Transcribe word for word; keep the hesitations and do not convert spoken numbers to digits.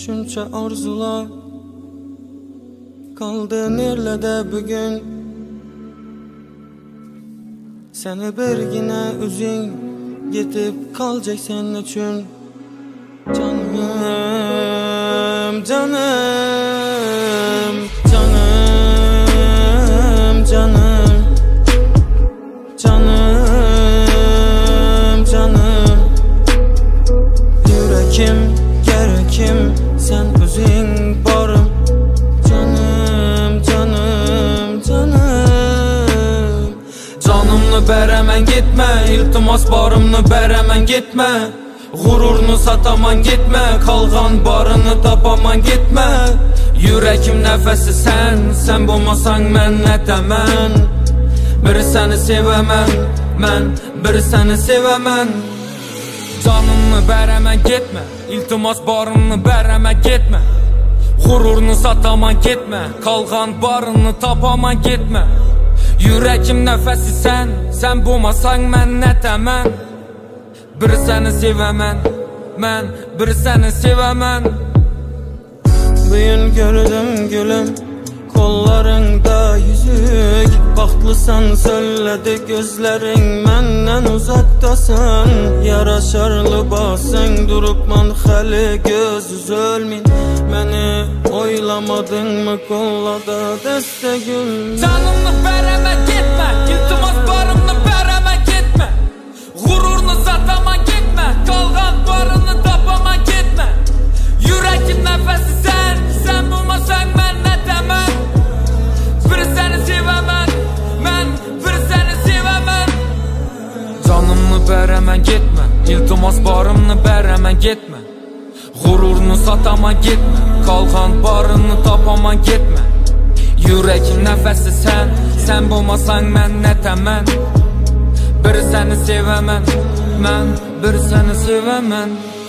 Şunca arzular kaldı nerede bugün? Seni bir yine üzün gidip kalacak senin için. Canım, canım, canım, canım, canım, canım. Yürekim, gerekim, sen özün barım. Canım, canım, canım. Canımını bərəmən gitmə, iltimas barımını bərəmən gitmə. Gururunu sataman gitmə, kalğan barını tapaman gitmə. Yürekim nəfəsi sən, sən bulmasan mən nə dəmən. Bir səni sevəmən, mən bir səni sevəmən. Canımını bərəmən gitmə, iltimas barını bərəmən gitmə. Gururunu sataman gitmə, kalğan barını tapaman gitmə. Yürekim nəfəsi sən, sən bulmasan mən nə dəmən. Bir səni sevəmən, mən bir səni sevəmən. Bugün gördüm gülüm, kollarında yüzük. Baxtlısan söylədi gözlərin, məndən uzaqdasan. Yaraşar libasın, durubman xəli gözüz ölmin. Məni oylamadın mı qollada dəstə gül. Canımını bərəmə getmə, iltimas barımını bərəmə getmə. Gururunu sataman gitmə, kalğan barını tapaman gitmə. Yürekim nəfəsi sən, sən bulmasan mən nə dəmən. Bir səni sevəmən, mən bir səni sevəmən. Canımını bərəmən getmə, iltimas barımını bərəmən getmə. Gururunu sataman gitmə, kalğan barını tapaman gitmə. Yürekim nəfəsi sən, sən bulmasan mən nə dəmən. Bir səni sevəmən, mən bir səni sevəmən.